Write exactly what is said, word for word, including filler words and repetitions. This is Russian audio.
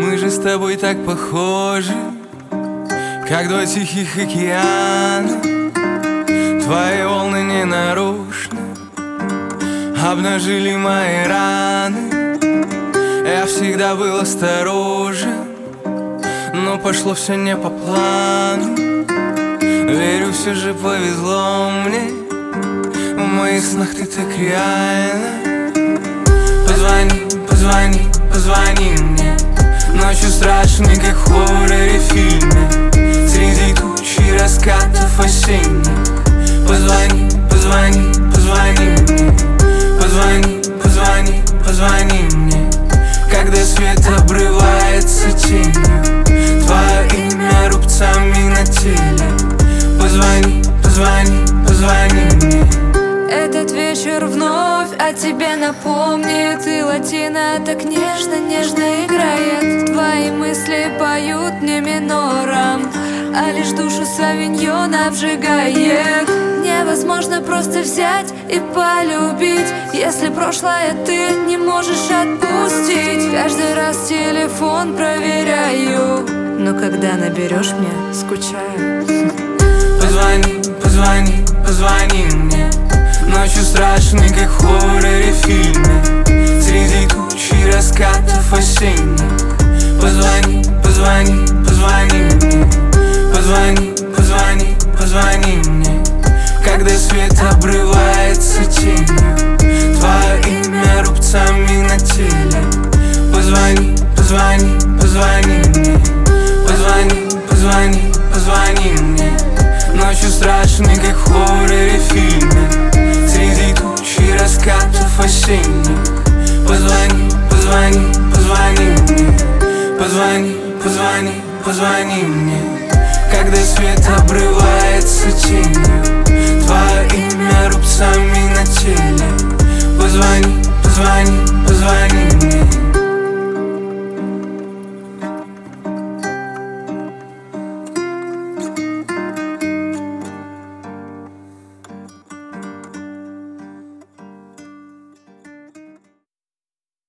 Мы же с тобой так похожи, как два тихих океана. Твои волны ненарочно обнажили мои раны. Я всегда был осторожен, но пошло все не по плану. Верю, все же повезло мне, в моих снах ты так реально. Позвони, позвони, позвони мне ночью страшной, как в хорроре-фильме, среди тучи раскатов осенних. Позвони, позвони, позвони мне. Позвони, позвони, позвони мне, когда свет обрывается тенью, твое имя рубцами на теле. Позвони, позвони, позвони мне. Этот вечер вновь о тебе напомнит, и латина так нежно-нежно играет. Твои мысли поют мне минором, а лишь душу савиньон обжигает. Невозможно просто взять и полюбить, если прошлое ты не можешь отпустить. Каждый раз телефон проверяю, но когда наберешь мне, скучаю. Позвони, позвони, позвони мне ночью страшной, как в хорроре-фильме, среди тучи раскатов осенних. Позвони, позвони, позвони мне. Позвони, позвони, позвони мне, когда свет обрывается тенью, твое имя рубцами на теле. Позвони, позвони, позвони мне. Позвони, позвони, позвони мне ночью страшной, как в хорроре-фильме, среди тучи раскатов осенних. Позвони, позвони, позвони мне. Позвони, позвони, позвони мне, когда свет обрывается тенью,